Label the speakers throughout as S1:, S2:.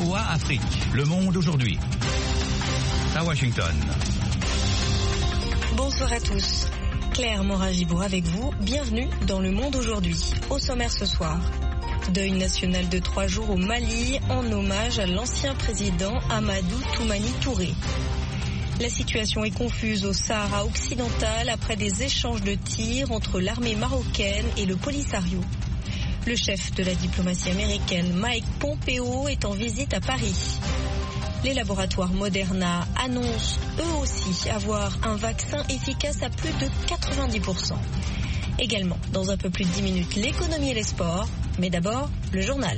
S1: VOA Afrique, Le Monde aujourd'hui. À Washington.
S2: Bonsoir à tous. Claire Morin-Gibourg avec vous. Bienvenue dans Le Monde aujourd'hui. Au sommaire ce soir. Deuil national de 3 jours au Mali en hommage à l'ancien président Amadou Toumani Touré. La situation est confuse au Sahara occidental après des échanges de tirs entre l'armée marocaine et le Polisario. Le chef de la diplomatie américaine, Mike Pompeo, est en visite à Paris. Les laboratoires Moderna annoncent eux aussi avoir un vaccin efficace à plus de 90%. Également, dans un peu plus de 10 minutes, l'économie et les sports. Mais d'abord, le journal.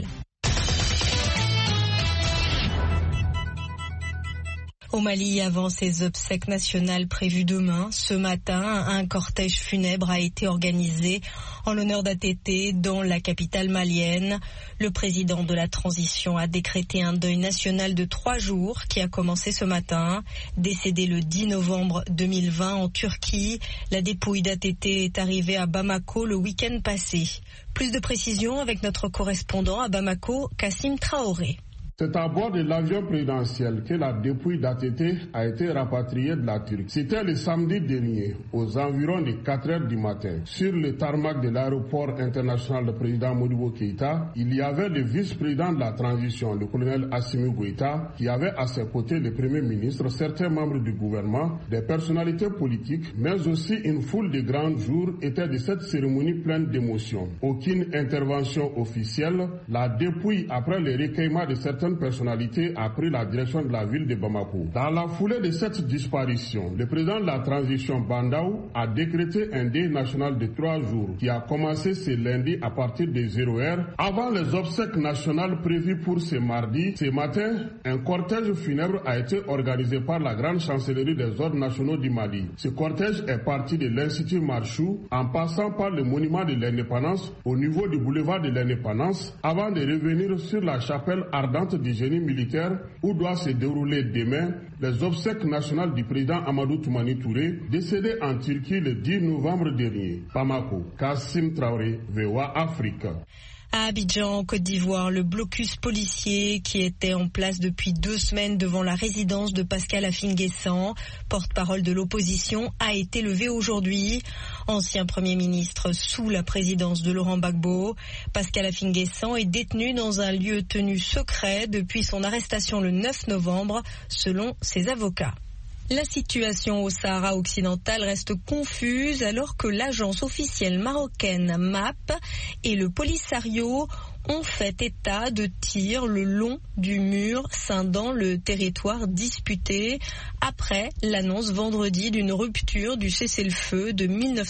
S2: Au Mali, avant ses obsèques nationales prévues demain, ce matin, un cortège funèbre a été organisé en l'honneur d'ATT dans la capitale malienne. Le président de la transition a décrété un deuil national de 3 jours qui a commencé ce matin. Décédé le 10 novembre 2020 en Turquie, la dépouille d'ATT est arrivée à Bamako le week-end passé. Plus de précisions avec notre correspondant à Bamako, Kassim Traoré.
S3: C'est à bord de l'avion présidentiel que la dépouille d'ATT a été rapatriée de la Turquie. C'était le samedi dernier, aux environs de 4 heures du matin. Sur le tarmac de l'aéroport international du président Modibo Keïta, il y avait le vice-président de la transition, le colonel Assimi Goïta, qui avait à ses côtés le premier ministre, certains membres du gouvernement, des personnalités politiques, mais aussi une foule de grands jours étaient de cette cérémonie pleine d'émotions. Aucune intervention officielle, la dépouille après le recueillement de certaines personnalités a pris la direction de la ville de Bamako. Dans la foulée de cette disparition, le président de la transition Bandaou a décrété un deuil national de 3 jours qui a commencé ce lundi à partir de 0h. Avant les obsèques nationales prévues pour ce mardi, ce matin, un cortège funèbre a été organisé par la grande chancellerie des ordres nationaux du Mali. Ce cortège est parti de l'Institut Marchou en passant par le monument de l'indépendance au niveau du boulevard de l'indépendance avant de revenir sur la chapelle ardente du génie militaire où doit se dérouler demain les obsèques nationales du président Amadou Toumani Touré, décédé en Turquie le 10 novembre dernier. Bamako, Kassim Traoré, VOA Afrique.
S2: À Abidjan, Côte d'Ivoire, le blocus policier qui était en place depuis 2 semaines devant la résidence de Pascal Affi-N'Guessan, porte-parole de l'opposition, a été levé aujourd'hui. Ancien Premier ministre sous la présidence de Laurent Gbagbo, Pascal Affi-N'Guessan est détenu dans un lieu tenu secret depuis son arrestation le 9 novembre, selon ses avocats. La situation au Sahara occidental reste confuse alors que l'agence officielle marocaine MAP et le Polisario ont fait état de tirs le long du mur scindant le territoire disputé après l'annonce vendredi d'une rupture du cessez-le-feu de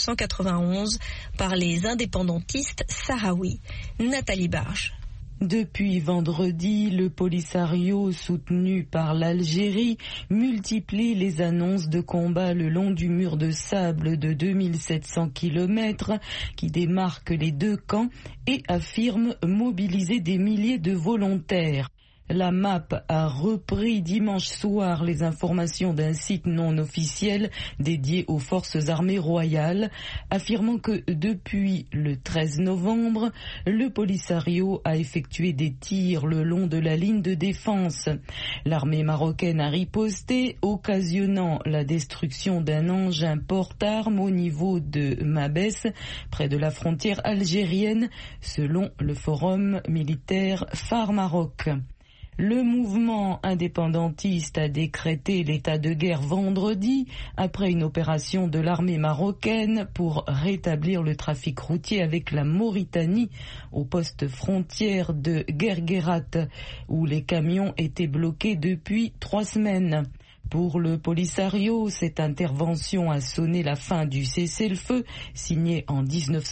S2: 1991 par les indépendantistes sahraouis. Nathalie Barge.
S4: Depuis vendredi, le Polisario, soutenu par l'Algérie, multiplie les annonces de combat le long du mur de sable de 2700 km qui démarque les 2 camps et affirme mobiliser des milliers de volontaires. La MAP a repris dimanche soir les informations d'un site non officiel dédié aux forces armées royales, affirmant que depuis le 13 novembre, le Polisario a effectué des tirs le long de la ligne de défense. L'armée marocaine a riposté, occasionnant la destruction d'un engin porte-armes au niveau de Mabès, près de la frontière algérienne, selon le forum militaire Phare Maroc. Le mouvement indépendantiste a décrété l'état de guerre vendredi après une opération de l'armée marocaine pour rétablir le trafic routier avec la Mauritanie au poste frontière de Guerguerat où les camions étaient bloqués depuis 3 semaines. Pour le Polisario, cette intervention a sonné la fin du cessez-le-feu signé en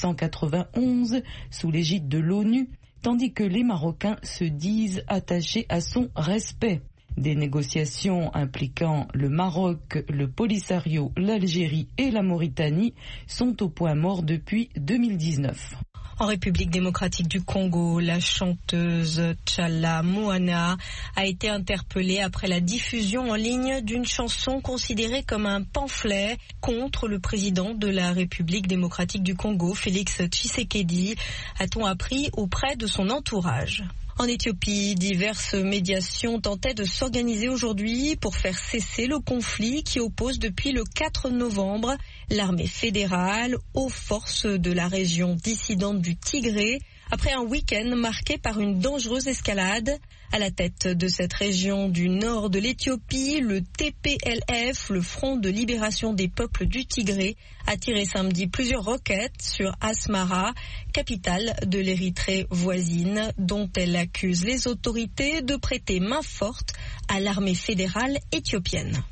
S4: 1991 sous l'égide de l'ONU, tandis que les Marocains se disent attachés à son respect. Des négociations impliquant le Maroc, le Polisario, l'Algérie et la Mauritanie sont au point mort depuis 2019.
S2: En République démocratique du Congo, la chanteuse Tchala Moana a été interpellée après la diffusion en ligne d'une chanson considérée comme un pamphlet contre le président de la République démocratique du Congo, Félix Tshisekedi, a-t-on appris auprès de son entourage. En Éthiopie, diverses médiations tentaient de s'organiser aujourd'hui pour faire cesser le conflit qui oppose depuis le 4 novembre l'armée fédérale aux forces de la région dissidente du Tigré, après un week-end marqué par une dangereuse escalade. À la tête de cette région du nord de l'Éthiopie, le TPLF, le Front de libération des peuples du Tigré, a tiré samedi plusieurs roquettes sur Asmara, capitale de l'Érythrée voisine, dont elle accuse les autorités de prêter main forte à l'armée fédérale éthiopienne.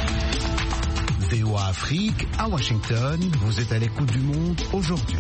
S5: VOA Afrique, à Washington, vous êtes à l'écoute du monde aujourd'hui.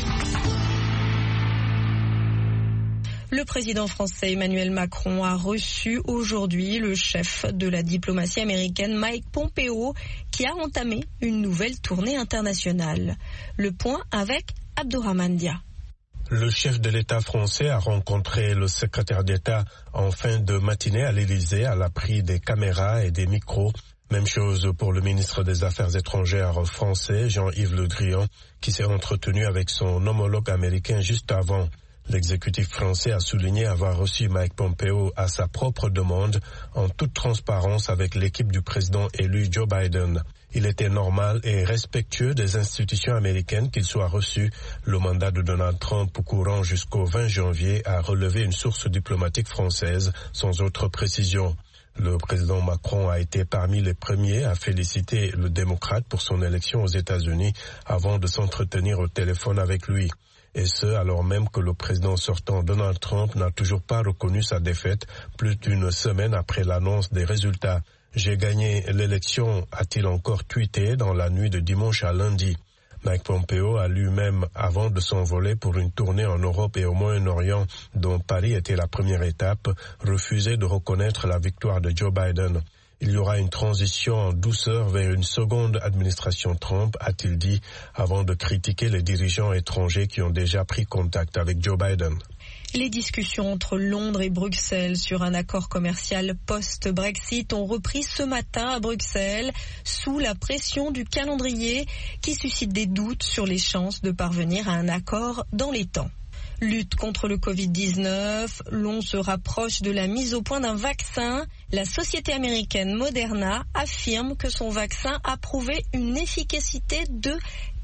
S2: Le président français Emmanuel Macron a reçu aujourd'hui le chef de la diplomatie américaine Mike Pompeo qui a entamé une nouvelle tournée internationale. Le point avec Abdourahmane Dia.
S6: Le chef de l'État français a rencontré le secrétaire d'État en fin de matinée à l'Élysée à l'abri des caméras et des micros. Même chose pour le ministre des Affaires étrangères français, Jean-Yves Le Drian, qui s'est entretenu avec son homologue américain juste avant. L'exécutif français a souligné avoir reçu Mike Pompeo à sa propre demande, en toute transparence avec l'équipe du président élu Joe Biden. Il était normal et respectueux des institutions américaines qu'il soit reçu. Le mandat de Donald Trump courant jusqu'au 20 janvier a relevé une source diplomatique française sans autre précision. Le président Macron a été parmi les premiers à féliciter le démocrate pour son élection aux États-Unis avant de s'entretenir au téléphone avec lui. Et ce, alors même que le président sortant Donald Trump n'a toujours pas reconnu sa défaite plus d'une semaine après l'annonce des résultats. « J'ai gagné l'élection », a-t-il encore tweeté dans la nuit de dimanche à lundi. Mike Pompeo a lui-même, avant de s'envoler pour une tournée en Europe et au Moyen-Orient, dont Paris était la première étape, refusé de reconnaître la victoire de Joe Biden. Il y aura une transition en douceur vers une seconde administration Trump, a-t-il dit, avant de critiquer les dirigeants étrangers qui ont déjà pris contact avec Joe Biden.
S2: Les discussions entre Londres et Bruxelles sur un accord commercial post-Brexit ont repris ce matin à Bruxelles sous la pression du calendrier qui suscite des doutes sur les chances de parvenir à un accord dans les temps. Lutte contre le Covid-19, l'on se rapproche de la mise au point d'un vaccin. La société américaine Moderna affirme que son vaccin a prouvé une efficacité de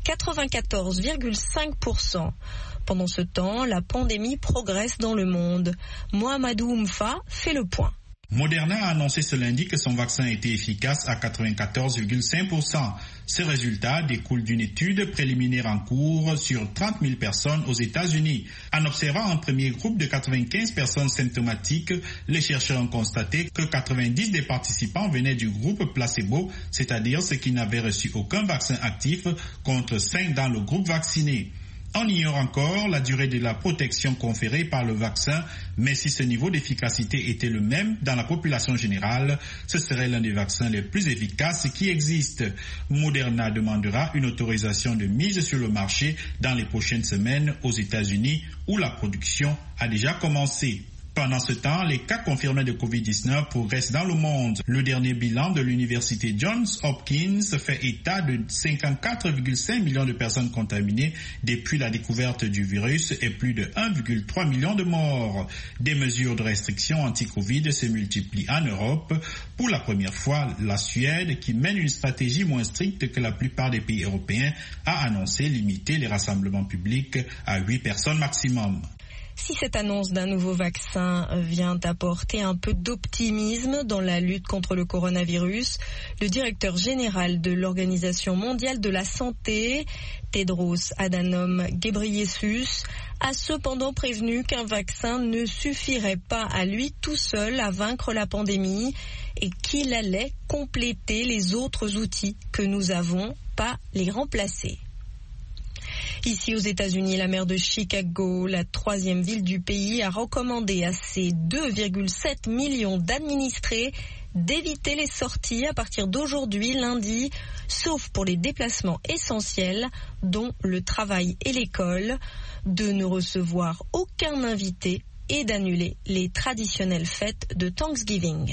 S2: 94,5%. Pendant ce temps, la pandémie progresse dans le monde. Mohamedou Oumfa fait le point.
S7: Moderna a annoncé ce lundi que son vaccin était efficace à 94,5%. Ce résultat découle d'une étude préliminaire en cours sur 30 000 personnes aux États-Unis. En observant un premier groupe de 95 personnes symptomatiques, les chercheurs ont constaté que 90 des participants venaient du groupe placebo, c'est-à-dire ceux qui n'avaient reçu aucun vaccin actif, contre 5 dans le groupe vacciné. On ignore encore la durée de la protection conférée par le vaccin, mais si ce niveau d'efficacité était le même dans la population générale, ce serait l'un des vaccins les plus efficaces qui existent. Moderna demandera une autorisation de mise sur le marché dans les prochaines semaines aux États-Unis où la production a déjà commencé. Pendant ce temps, les cas confirmés de Covid-19 progressent dans le monde. Le dernier bilan de l'université Johns Hopkins fait état de 54,5 millions de personnes contaminées depuis la découverte du virus et plus de 1,3 million de morts. Des mesures de restriction anti-Covid se multiplient en Europe. Pour la première fois, la Suède, qui mène une stratégie moins stricte que la plupart des pays européens, a annoncé limiter les rassemblements publics à 8 personnes maximum.
S2: Si cette annonce d'un nouveau vaccin vient apporter un peu d'optimisme dans la lutte contre le coronavirus, le directeur général de l'Organisation mondiale de la santé, Tedros Adhanom Ghebreyesus, a cependant prévenu qu'un vaccin ne suffirait pas à lui tout seul à vaincre la pandémie et qu'il allait compléter les autres outils que nous avons, pas les remplacer. Ici aux États-Unis, la maire de Chicago, la 3e ville du pays, a recommandé à ses 2,7 millions d'administrés d'éviter les sorties à partir d'aujourd'hui, lundi, sauf pour les déplacements essentiels, dont le travail et l'école, de ne recevoir aucun invité et d'annuler les traditionnelles fêtes de Thanksgiving.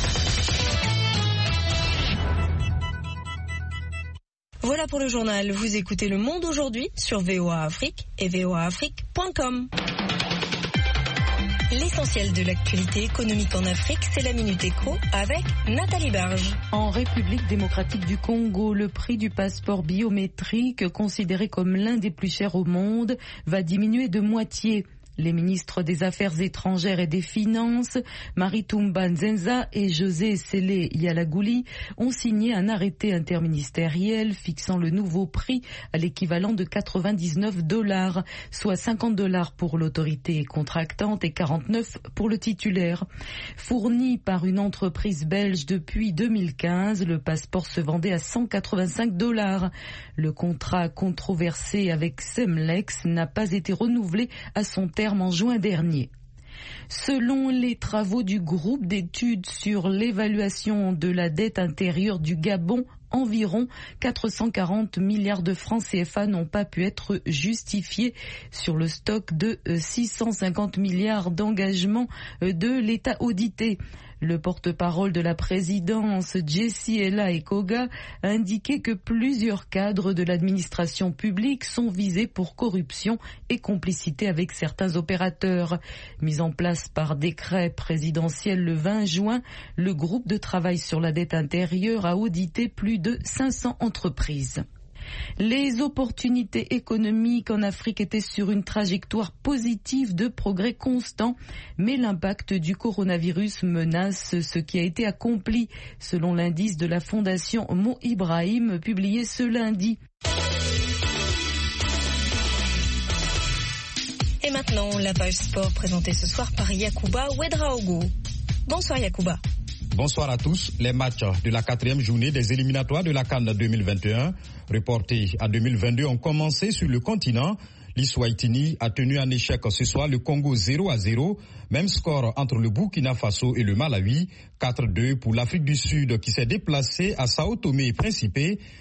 S2: Voilà pour le journal. Vous écoutez Le Monde aujourd'hui sur VOA Afrique et voaafrique.com. L'essentiel de l'actualité économique en Afrique, c'est la Minute Éco avec Nathalie Barge.
S4: En République démocratique du Congo, le prix du passeport biométrique, considéré comme l'un des plus chers au monde, va diminuer de moitié. Les ministres des Affaires étrangères et des Finances, Maritumba Nzenza et José Sélé Yalagouli, ont signé un arrêté interministériel fixant le nouveau prix à l'équivalent de $99, soit $50 pour l'autorité contractante et 49 pour le titulaire. Fourni par une entreprise belge depuis 2015, le passeport se vendait à $185. Le contrat controversé avec Semlex n'a pas été renouvelé à son terme en juin dernier. Selon les travaux du groupe d'études sur l'évaluation de la dette intérieure du Gabon, environ 440 milliards de francs CFA n'ont pas pu être justifiés sur le stock de 650 milliards d'engagements de l'État audité. Le porte-parole de la présidence, Jessiela Ekoga, a indiqué que plusieurs cadres de l'administration publique sont visés pour corruption et complicité avec certains opérateurs. Mis en place par décret présidentiel le 20 juin, le groupe de travail sur la dette intérieure a audité plus de 500 entreprises. Les opportunités économiques en Afrique étaient sur une trajectoire positive de progrès constant, mais l'impact du coronavirus menace ce qui a été accompli, selon l'indice de la Fondation Mo Ibrahim publié ce lundi.
S2: Et maintenant, la page sport présentée ce soir par Yacouba Ouedraogo. Bonsoir Yacouba.
S8: Bonsoir à tous. Les matchs de la 4e journée des éliminatoires de la CAN 2021, reportés à 2022, ont commencé sur le continent. L'Eswatini a tenu en échec ce soir le Congo 0-0. Même score entre le Burkina Faso et le Malawi. 4-2 pour l'Afrique du Sud qui s'est déplacée à Sao Tomé et Principe.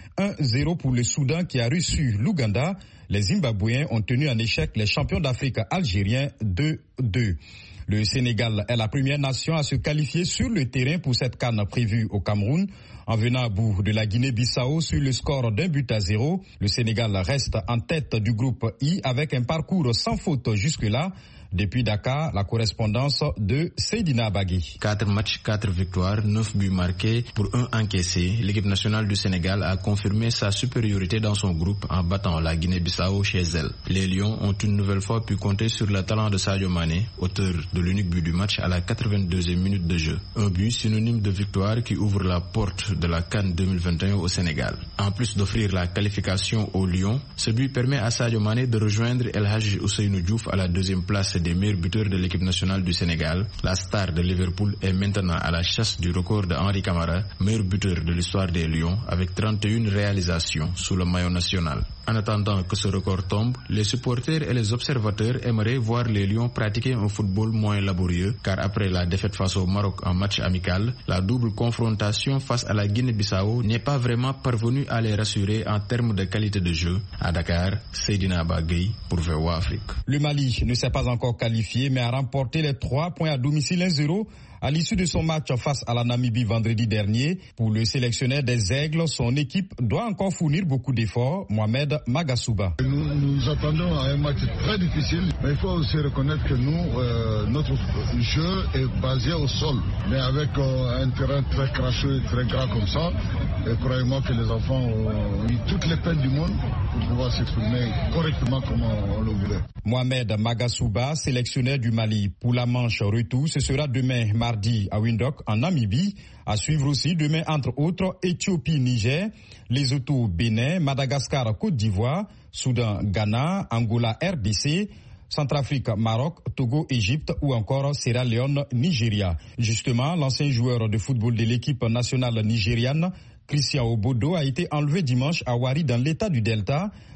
S8: 1-0 pour le Soudan qui a reçu l'Ouganda. Les Zimbabwéens ont tenu en échec les champions d'Afrique algériens 2-2. Le Sénégal est la première nation à se qualifier sur le terrain pour cette CAN prévue au Cameroun. En venant à bout de la Guinée-Bissau sur le score d'1-0, le Sénégal reste en tête du groupe I avec un parcours sans faute jusque-là. Depuis Dakar, la correspondance de Seydina Bagui.
S9: 4 matchs, 4 victoires, 9 buts marqués pour 1 encaissé. L'équipe nationale du Sénégal a confirmé sa supériorité dans son groupe en battant la Guinée-Bissau chez elle. Les Lions ont une nouvelle fois pu compter sur le talent de Sadio Mané, auteur de l'unique but du match à la 82e minute de jeu. Un but synonyme de victoire qui ouvre la porte de la CAN 2021 au Sénégal. En plus d'offrir la qualification aux Lions, ce but permet à Sadio Mané de rejoindre El Hadji Ousseynou Diouf à la 2e place des meilleurs buteurs de l'équipe nationale du Sénégal. La star de Liverpool est maintenant à la chasse du record de Henri Camara, meilleur buteur de l'histoire des Lions, avec 31 réalisations sous le maillot national. En attendant que ce record tombe, les supporters et les observateurs aimeraient voir les Lions pratiquer un football moins laborieux, car après la défaite face au Maroc en match amical, la double confrontation face à la Guinée-Bissau n'est pas vraiment parvenue à les rassurer en termes de qualité de jeu. À Dakar, Seydina Bagui pour VOA Afrique.
S8: Le Mali ne s'est pas encore qualifié, mais a remporté les 3 points à domicile 1-0. À l'issue de son match face à la Namibie vendredi dernier, pour le sélectionneur des Aigles, son équipe doit encore fournir beaucoup d'efforts. Mohamed Magasuba.
S10: Nous attendons à un match très difficile, mais il faut aussi reconnaître que notre jeu est basé au sol. Mais avec un terrain très cracheux et très gras comme ça, croyez-moi que les enfants ont eu toutes les peines du monde pour pouvoir s'exprimer correctement comme on le voulait.
S8: Mohamed Magasuba, sélectionneur du Mali pour la manche retour, ce sera demain mardi à Windhoek en Namibie. À suivre aussi demain entre autres Éthiopie-Niger, Lesotho, Bénin, Madagascar, Côte d'Ivoire, Soudan, Ghana, Angola, RDC, Centrafrique, Maroc, Togo, Égypte ou encore Sierra Leone, Nigeria. Justement, l'ancien joueur de football de l'équipe nationale nigériane, Christian Obodo, a été enlevé dimanche à Wari dans l'état du Delta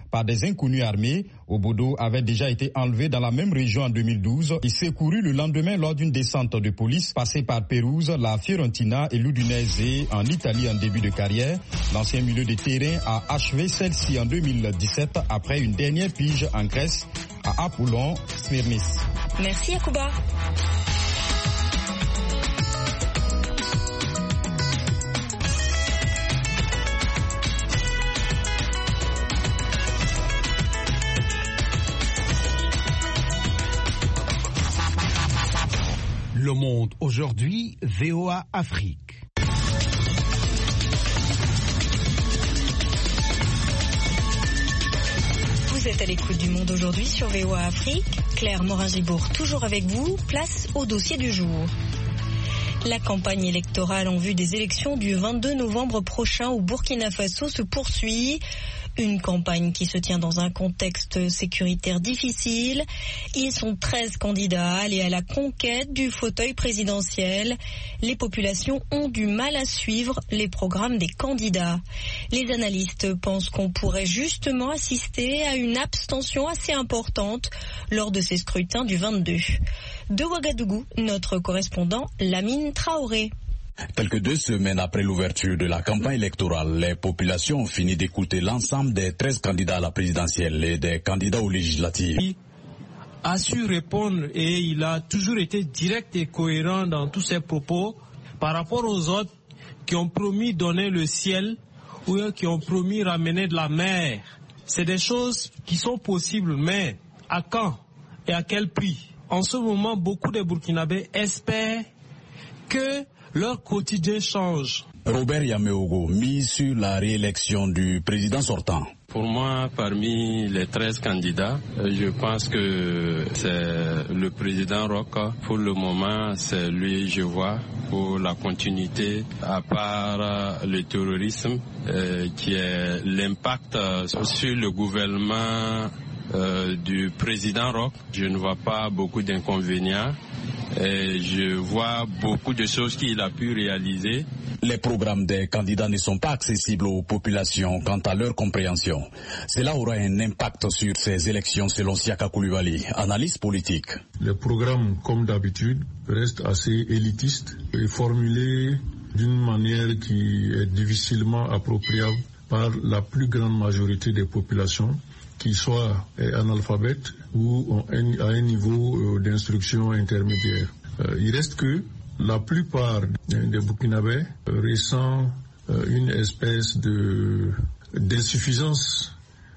S8: par des inconnus armés. Obodo avait déjà été enlevé dans la même région en 2012 et secouru le lendemain lors d'une descente de police passée par Pérouse, la Fiorentina et l'Udinese en Italie en début de carrière. L'ancien milieu de terrain a achevé celle-ci en 2017 après une dernière pige en Grèce à Apollon Smyrnis.
S2: Merci Yacouba.
S5: Le Monde aujourd'hui, VOA Afrique.
S2: Vous êtes à l'écoute du Monde aujourd'hui sur VOA Afrique. Claire Morin-Gibourg toujours avec vous. Place au dossier du jour. La campagne électorale en vue des élections du 22 novembre prochain au Burkina Faso se poursuit. Une campagne qui se tient dans un contexte sécuritaire difficile. Ils sont 13 candidats à aller à la conquête du fauteuil présidentiel. Les populations ont du mal à suivre les programmes des candidats. Les analystes pensent qu'on pourrait justement assister à une abstention assez importante lors de ces scrutins du 22. De Ouagadougou, notre correspondant Lamine Traoré.
S11: Quelques 2 semaines après l'ouverture de la campagne électorale, les populations ont fini d'écouter l'ensemble des 13 candidats à la présidentielle et des candidats aux législatives.
S12: Il a su répondre et il a toujours été direct et cohérent dans tous ses propos par rapport aux autres qui ont promis donner le ciel ou qui ont promis ramener de la mer. C'est des choses qui sont possibles, mais à quand et à quel prix? En ce moment, beaucoup de Burkinabés espèrent que leur quotidien change.
S11: Robert Yameogo mise sur la réélection du président sortant.
S13: Pour moi, parmi les 13 candidats, je pense que c'est le président Roch. Pour le moment, c'est lui, je vois, pour la continuité, à part le terrorisme, qui est l'impact sur le gouvernement du président Roch. Je ne vois pas beaucoup d'inconvénients. Et je vois beaucoup de choses qu'il a pu réaliser.
S11: Les programmes des candidats ne sont pas accessibles aux populations quant à leur compréhension. Cela aura un impact sur ces élections selon Siaka Koulibaly, analyse politique.
S10: Les programmes, comme d'habitude, restent assez élitistes et formulés d'une manière qui est difficilement appropriable par la plus grande majorité des populations, qu'ils soient analphabètes ou à un niveau d'instruction intermédiaire. Il reste que la plupart des Burkinabés ressentent une espèce d'insuffisance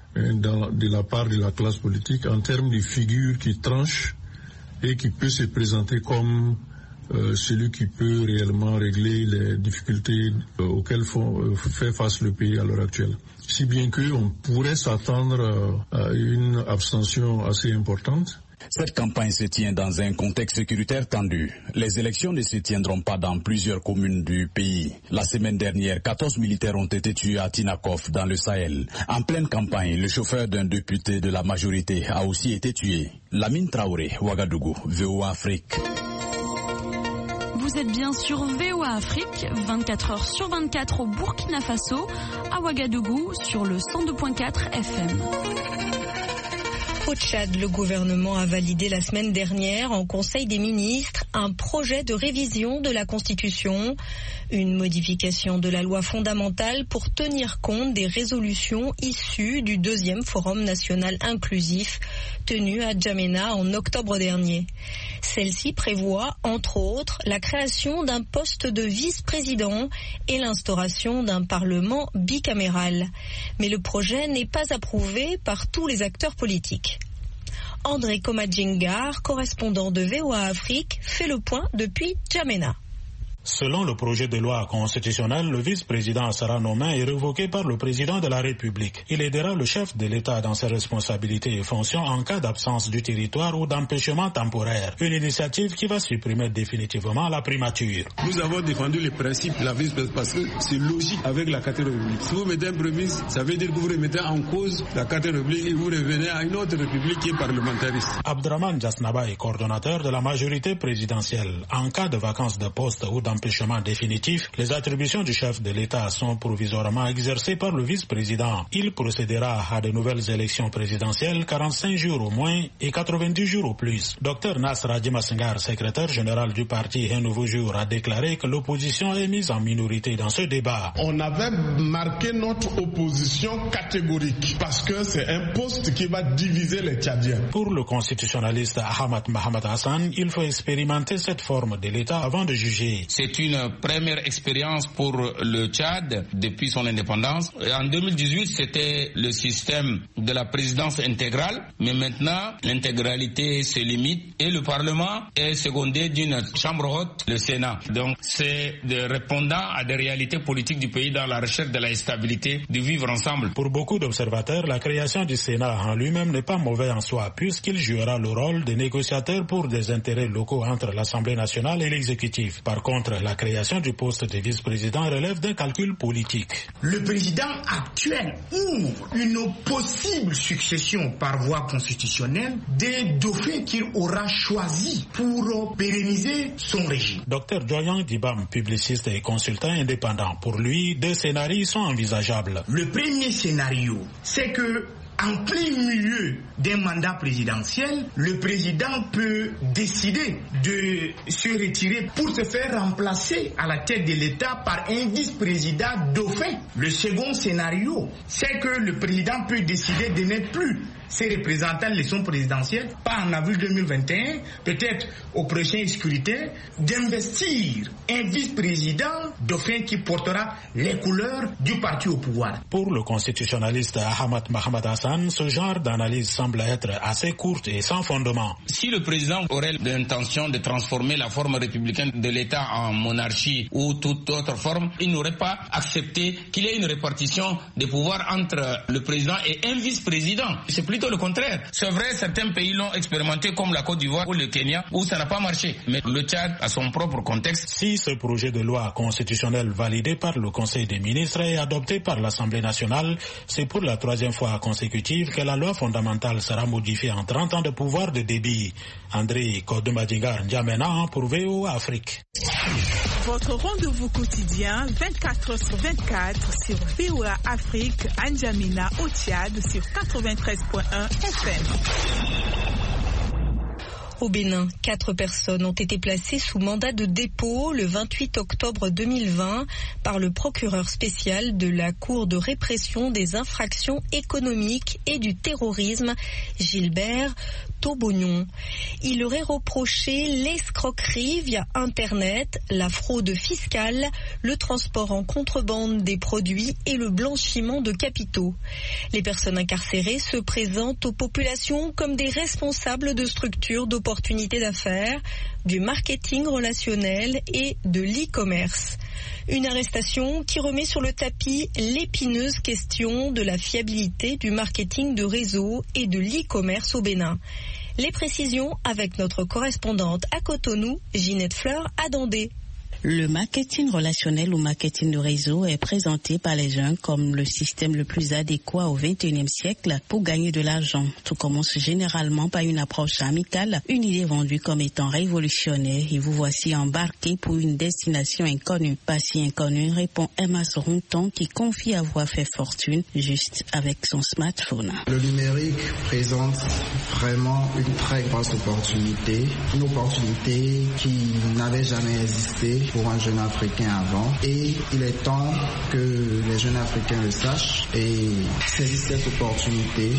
S10: de la part de la classe politique en termes de figures qui tranchent et qui peut se présenter comme celui qui peut réellement régler les difficultés auxquelles fait face le pays à l'heure actuelle. Si bien qu'on pourrait s'attendre à une abstention assez importante.
S11: Cette campagne se tient dans un contexte sécuritaire tendu. Les élections ne se tiendront pas dans plusieurs communes du pays. La semaine dernière, 14 militaires ont été tués à Tinakov, dans le Sahel. En pleine campagne, le chauffeur d'un député de la majorité a aussi été tué. Lamine Traoré, Ouagadougou, VOA Afrique.
S14: Vous êtes bien sur VOA Afrique, 24 heures sur 24 au Burkina Faso, à Ouagadougou, sur le 102.4 FM.
S2: Au Tchad, le gouvernement a validé la semaine dernière en Conseil des ministres un projet de révision de la Constitution, une modification de la loi fondamentale pour tenir compte des résolutions issues du 2e Forum national inclusif tenu à N'Djamena en octobre dernier. Celle-ci prévoit, entre autres, la création d'un poste de vice-président et l'instauration d'un parlement bicaméral. Mais le projet n'est pas approuvé par tous les acteurs politiques. André Komadjingar, correspondant de VOA Afrique, fait le point depuis N'Djamena.
S15: Selon le projet de loi constitutionnelle, le vice-président Assara Noma est révoqué par le président de la République. Il aidera le chef de l'État dans ses responsabilités et fonctions en cas d'absence du territoire ou d'empêchement temporaire. Une initiative qui va supprimer définitivement la primature.
S16: Nous avons défendu les principes de la vice-présidence parce que c'est logique avec la 4e République. Si vous mettez un premier ministre, ça veut dire que vous remettez en cause la 4e République et vous revenez à une autre République qui est parlementariste.
S15: Abdraman Jasnaba est coordonnateur de la majorité présidentielle. En cas de vacances de poste ou d'empêchement empêchement définitif, les attributions du chef de l'État sont provisoirement exercées par le vice-président. Il procédera à de nouvelles élections présidentielles 45 jours au moins et 90 jours au plus. Dr Nasra Dimasengar, secrétaire général du parti Un Nouveau Jour, a déclaré que l'opposition est mise en minorité dans ce débat.
S3: On avait marqué notre opposition catégorique parce que c'est un poste qui va diviser les Tchadiens.
S15: Pour le constitutionnaliste Ahmad Mohamed Hassan, il faut expérimenter cette forme de l'État avant de juger.
S17: C'est une première expérience pour le Tchad depuis son indépendance. En 2018, c'était le système de la présidence intégrale, mais maintenant, l'intégralité se limite et le Parlement est secondé d'une chambre haute, le Sénat. Donc, c'est de répondant à des réalités politiques du pays dans la recherche de la stabilité, de vivre ensemble.
S15: Pour beaucoup d'observateurs, la création du Sénat en lui-même n'est pas mauvais en soi, puisqu'il jouera le rôle de négociateur pour des intérêts locaux entre l'Assemblée nationale et l'exécutif. Par contre, la création du poste de vice-président relève d'un calcul politique.
S18: Le président actuel ouvre une possible succession par voie constitutionnelle des dauphins qu'il aura choisis pour pérenniser son régime.
S15: Dr Joyan Dibam, publiciste et consultant indépendant, pour lui, deux scénarios sont envisageables.
S18: Le premier scénario, c'est que en plein milieu d'un mandat présidentiel, le président peut décider de se retirer pour se faire remplacer à la tête de l'État par un vice-président dauphin. Le second scénario, c'est que le président peut décider de ne plus ses représentants l'élection présidentielle, pas en avril 2021, peut-être au prochain scrutin, d'investir un vice-président dauphin qui portera les couleurs du parti au pouvoir.
S15: Pour le constitutionnaliste Ahmad Mohamed Hassan, ce genre d'analyse semble être assez courte et sans fondement.
S17: Si le président aurait l'intention de transformer la forme républicaine de l'État en monarchie ou toute autre forme, il n'aurait pas accepté qu'il y ait une répartition des pouvoirs entre le président et un vice-président. C'est plutôt le contraire. C'est vrai, certains pays l'ont expérimenté comme la Côte d'Ivoire ou le Kenya où ça n'a pas marché. Mais le Tchad a son propre contexte.
S15: Si ce projet de loi constitutionnelle validé par le Conseil des ministres est adopté par l'Assemblée nationale, c'est pour la troisième fois consécutive que la loi fondamentale sera modifiée en 30 ans de pouvoir de débit. André Kodoumadjigar N'Djamena pour VOA Afrique.
S19: Votre rendez-vous quotidien 24h/24 sur VOA Afrique, N'Djamena au Tchad sur 93.1 FM.
S2: Au Bénin, 4 personnes ont été placées sous mandat de dépôt le 28 octobre 2020 par le procureur spécial de la Cour de répression des infractions économiques et du terrorisme, Gilbert Taubognon. Il aurait reproché l'escroquerie via Internet, la fraude fiscale, le transport en contrebande des produits et le blanchiment de capitaux. Les personnes incarcérées se présentent aux populations comme des responsables de structures d'opportunités d'affaires, du marketing relationnel et de l'e-commerce. Une arrestation qui remet sur le tapis l'épineuse question de la fiabilité du marketing de réseau et de l'e-commerce au Bénin. Les précisions avec notre correspondante à Cotonou, Ginette Fleur Adandé.
S20: Le marketing relationnel ou marketing de réseau est présenté par les jeunes comme le système le plus adéquat au XXIe siècle pour gagner de l'argent. Tout commence généralement par une approche amicale, une idée vendue comme étant révolutionnaire et vous voici embarqué pour une destination inconnue. Pas si inconnue, répond Emma Soronton qui confie avoir fait fortune juste avec son smartphone.
S21: Le numérique présente vraiment une très grosse opportunité, une opportunité qui n'avait jamais existé pour un jeune Africain avant, et il est temps que les jeunes Africains le sachent et saisissent cette opportunité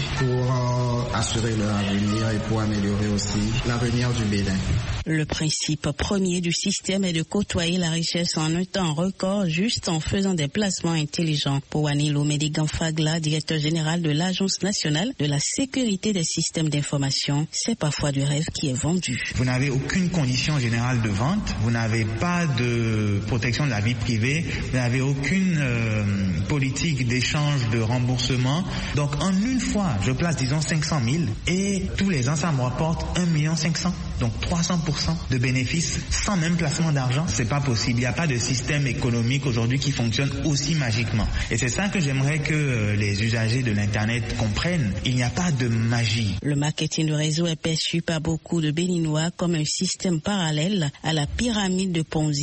S21: pour assurer leur avenir et pour améliorer aussi l'avenir du Bénin.
S20: Le principe premier du système est de côtoyer la richesse en un temps record juste en faisant des placements intelligents. Pour Anilo Medigan-Fagla, directeur général de l'Agence nationale de la sécurité des systèmes d'information, c'est parfois du rêve qui est vendu.
S22: Vous n'avez aucune condition générale de vente, vous n'avez pas de protection de la vie privée, vous n'avez aucune politique d'échange de remboursement. Donc en une fois, je place disons 500 000 et tous les ans ça me rapporte 1 500 000. Donc 300% de bénéfices sans même placement d'argent, c'est pas possible. Il n'y a pas de système économique aujourd'hui qui fonctionne aussi magiquement. Et c'est ça que j'aimerais que les usagers de l'Internet comprennent. Il n'y a pas de magie.
S20: Le marketing de réseau est perçu par beaucoup de Béninois comme un système parallèle à la pyramide de Ponzi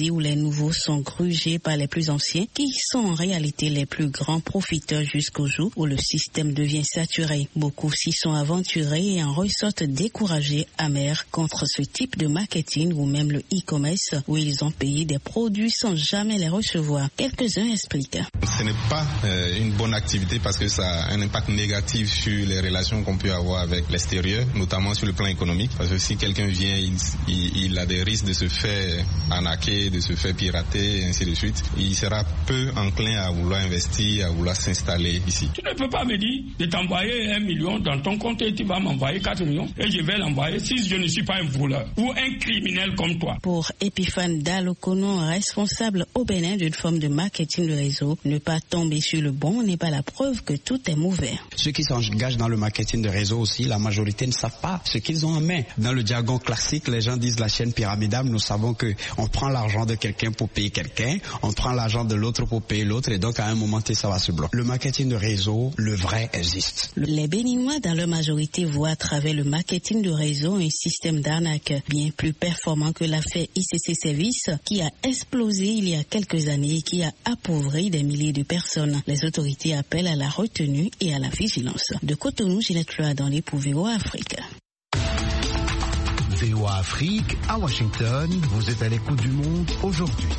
S20: pays où les nouveaux sont grugés par les plus anciens, qui sont en réalité les plus grands profiteurs jusqu'au jour où le système devient saturé. Beaucoup s'y sont aventurés et en ressortent découragés, amers contre ce type de marketing ou même le e-commerce où ils ont payé des produits sans jamais les recevoir. Quelques-uns expliquent.
S1: Ce n'est pas une bonne activité parce que ça a un impact négatif sur les relations qu'on peut avoir avec l'extérieur, notamment sur le plan économique. Parce que si quelqu'un vient, il a des risques de se faire arnaquer, de se faire pirater, et ainsi de suite. Il sera peu enclin à vouloir investir, à vouloir s'installer ici.
S6: Tu ne peux pas me dire de t'envoyer 1 million dans ton compte et tu vas m'envoyer 4 millions et je vais l'envoyer si je ne suis pas un voleur ou un criminel comme toi.
S20: Pour Epiphane Dalokono, responsable au Bénin d'une forme de marketing de réseau, ne pas tomber sur le bon n'est pas la preuve que tout est mauvais.
S23: Ceux qui s'engagent dans le marketing de réseau aussi, la majorité ne savent pas ce qu'ils ont en main. Dans le jargon classique, les gens disent la chaîne pyramidale. Nous savons que on prend l'argent de quelqu'un pour payer quelqu'un, on prend l'argent de l'autre pour payer l'autre et donc à un moment ça va se bloquer. Le marketing de réseau, le vrai existe.
S20: Les Béninois dans leur majorité voient à travers le marketing de réseau un système d'arnaque bien plus performant que l'affaire ICC Service qui a explosé il y a quelques années et qui a appauvri des milliers de personnes. Les autorités appellent à la retenue et à la vigilance. De Cotonou, Ginette Loadonné pour VOA Afrique.
S5: VOA Afrique, à Washington, vous êtes à l'écoute du monde aujourd'hui.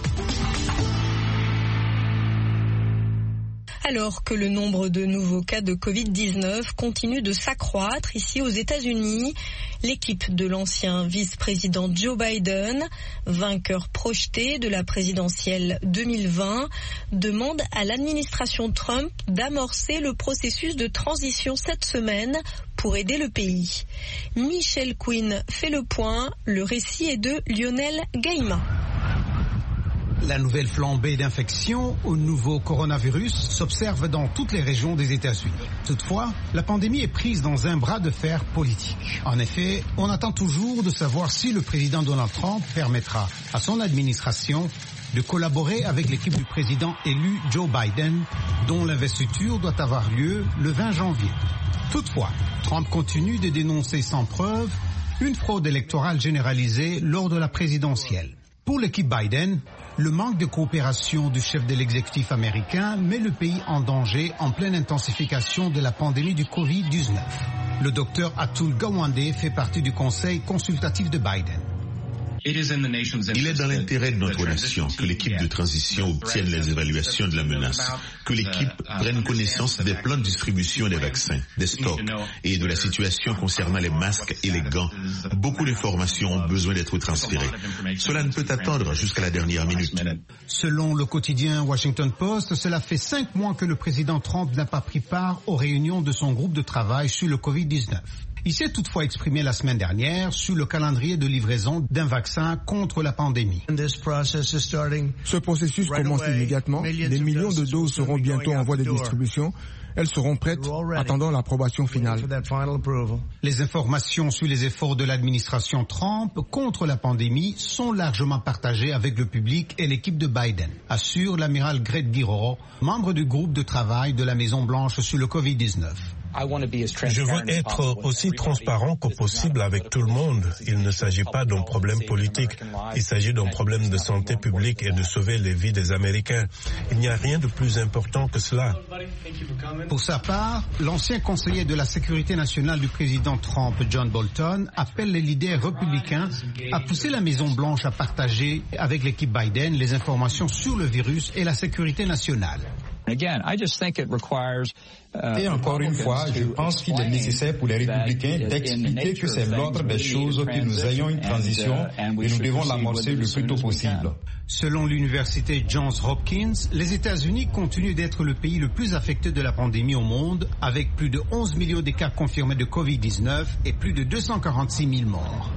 S2: Alors que le nombre de nouveaux cas de Covid-19 continue de s'accroître ici aux États-Unis, l'équipe de l'ancien vice-président Joe Biden, vainqueur projeté de la présidentielle 2020, demande à l'administration Trump d'amorcer le processus de transition cette semaine pour aider le pays. Michel Quinn fait le point, le récit est de Lionel Gaïma.
S24: La nouvelle flambée d'infections au nouveau coronavirus s'observe dans toutes les régions des États-Unis. Toutefois, la pandémie est prise dans un bras de fer politique. En effet, on attend toujours de savoir si le président Donald Trump permettra à son administration de collaborer avec l'équipe du président élu Joe Biden, dont l'investiture doit avoir lieu le 20 janvier. Toutefois, Trump continue de dénoncer sans preuve une fraude électorale généralisée lors de la présidentielle. Pour l'équipe Biden, le manque de coopération du chef de l'exécutif américain met le pays en danger en pleine intensification de la pandémie du Covid-19. Le docteur Atul Gawande fait partie du conseil consultatif de Biden.
S25: Il est dans l'intérêt de notre nation que l'équipe de transition obtienne les évaluations de la menace, que l'équipe prenne connaissance des plans de distribution des vaccins, des stocks et de la situation concernant les masques et les gants. Beaucoup d'informations ont besoin d'être transférées. Cela ne peut attendre jusqu'à la dernière minute.
S24: Selon le quotidien Washington Post, cela fait 5 mois que le président Trump n'a pas pris part aux réunions de son groupe de travail sur le Covid-19. Il s'est toutefois exprimé la semaine dernière sur le calendrier de livraison d'un vaccin contre la pandémie.
S26: Ce processus commence immédiatement. Des millions de doses seront bientôt en voie de distribution. Elles seront prêtes, attendant l'approbation finale.
S24: Les informations sur les efforts de l'administration Trump contre la pandémie sont largement partagées avec le public et l'équipe de Biden, assure l'amiral Greg Guiro, membre du groupe de travail de la Maison-Blanche sur le Covid-19.
S27: Je veux être aussi transparent que possible avec tout le monde. Il ne s'agit pas d'un problème politique. Il s'agit d'un problème de santé publique et de sauver les vies des Américains. Il n'y a rien de plus important que cela.
S24: Pour sa part, l'ancien conseiller de la sécurité nationale du président Trump, John Bolton, appelle les leaders républicains à pousser la Maison-Blanche à partager avec l'équipe Biden les informations sur le virus et la sécurité nationale.
S8: Et encore une fois, je pense qu'il est nécessaire pour les républicains d'expliquer que c'est l'ordre des choses que nous ayons une transition et nous devons l'amorcer le plus tôt possible.
S24: Selon l'université Johns Hopkins, les États-Unis continuent d'être le pays le plus affecté de la pandémie au monde, avec plus de 11 millions de cas confirmés de Covid-19 et plus de 246 000 morts.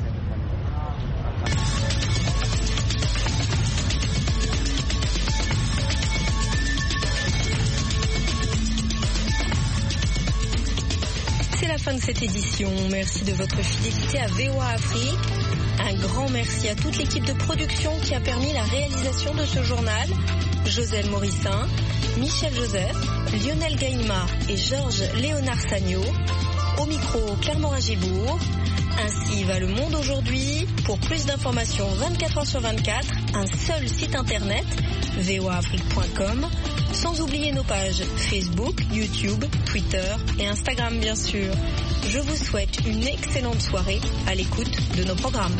S2: C'est la fin de cette édition. Merci de votre fidélité à VOA Afrique. Un grand merci à toute l'équipe de production qui a permis la réalisation de ce journal. Joseph Morissin, Michel Joseph, Lionel Gaïma et Georges Léonard Sagno. Au micro, Claire Morin-Gibourg. Ainsi va le monde aujourd'hui. Pour plus d'informations 24 heures sur 24, un seul site internet, voaafrique.com, sans oublier nos pages Facebook, YouTube, Twitter et Instagram bien sûr. Je vous souhaite une excellente soirée à l'écoute de nos programmes.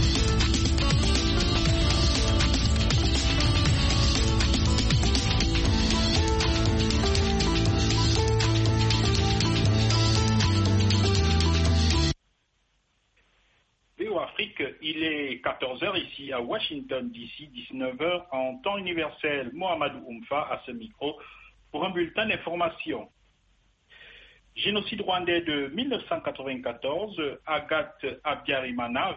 S4: Afrique, il est 14h ici à Washington DC, 19h en temps universel. Mohamedou Oumfa à ce micro pour un bulletin d'information. Génocide rwandais de 1994, Agathe Habyarimana